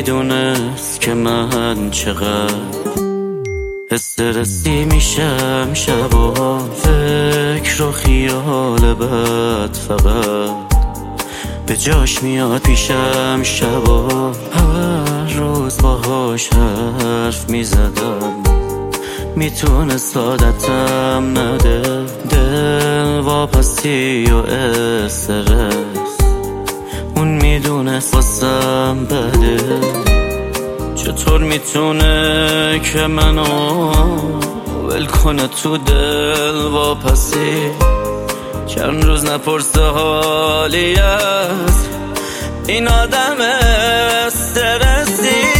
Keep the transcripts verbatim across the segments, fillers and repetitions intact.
میدونست که من چقدر استرسی میشم شبا، فکر و خیال بد فقط به جاش میاد پیشم شبا. هر روز باهاش حرف میزدم، میتونست عادتم نده، دل واپسی و استرس اون میدونست واسم بده. چطور میتونه که منو ول کنه تو دل واپسی، چند روز نپرسه حالی از این آدم استرسی.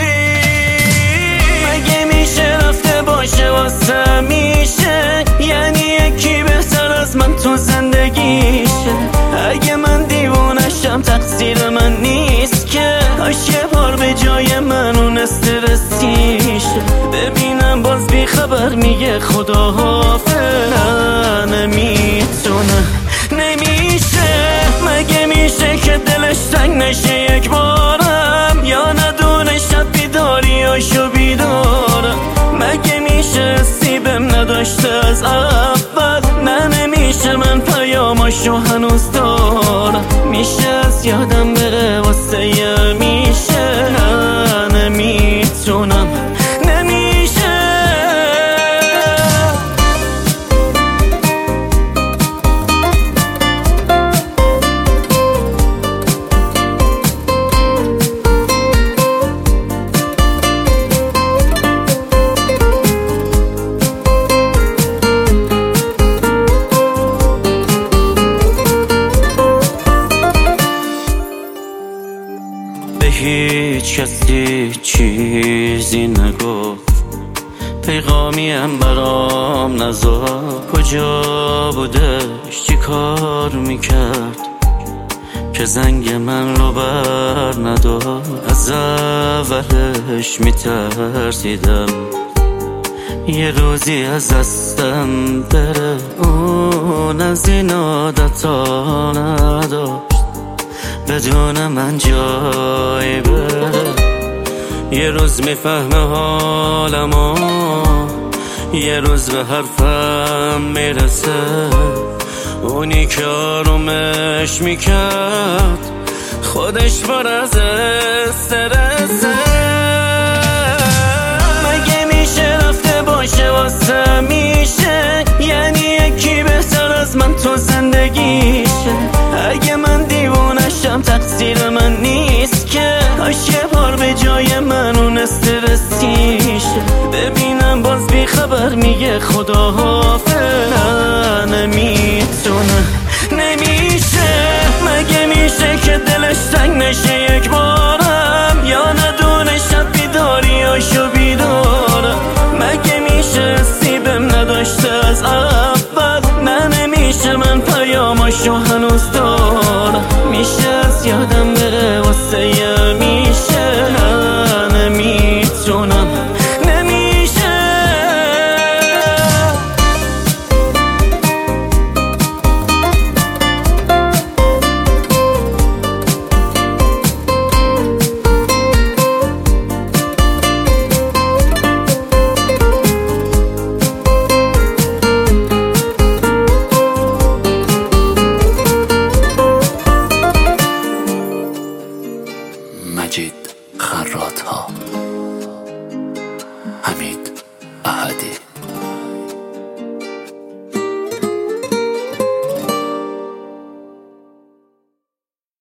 مگه میشه رفته باشه واسه میشه، یعنی یکی بهتر از من تو زندگیشه. اگه من دیوونشم تقصیر من نیست که، کاش یه بار به جای من اون استرسیشه. ببینم باز بی خبر میگه خدا حافظ، نمیتونه نمیشه. مگه میشه که دلش تنگ نشه یک بارم، یا ندونه شب بیداریاشو بیدارم. مگه میشه سیبم نداشته از اول، نه نمیشه من پیاماشو هنوز دارم. میشه از یادم بره واسه یه میشه، نه نمیتونم نمیشه. به هیچ کسی چیزی نگفت، پیغامی هم برام نذاشت. کجا بودش چی کار میکرد که زنگ من رو بر نداشت؟ از اولش میترسیدم یه روزی از دستم بره، اون از این عادتا نداشت بدون من جای بره. یه روز میفهمه حالمو، یه روز به حرفم میرسه، اونی که آرومش میکرد خودش پر از استرسه. مگه میشه رفته باشه واسه میشه، یعنی یکی بهتر از من تو زندگیشه. اگه من دیوونشم تقصیر من نیست که، کاش یه بار به جای من اون استرسیشه. ببینم باز بی خبر میگه خدا حافظ، نمیتونه نمیشه. مگه میشه که دلش تنگ نشه یک بارم، یا ندونه شب بیداریاشو بیدارم. مگه میشه سیبم نداشته از اول، نه نمیشه من پیاماشو هنوز دارم. میشه از یادم بره واسه یه میشه، نه نمیتونم نمیشه. مجید خراط‌ها.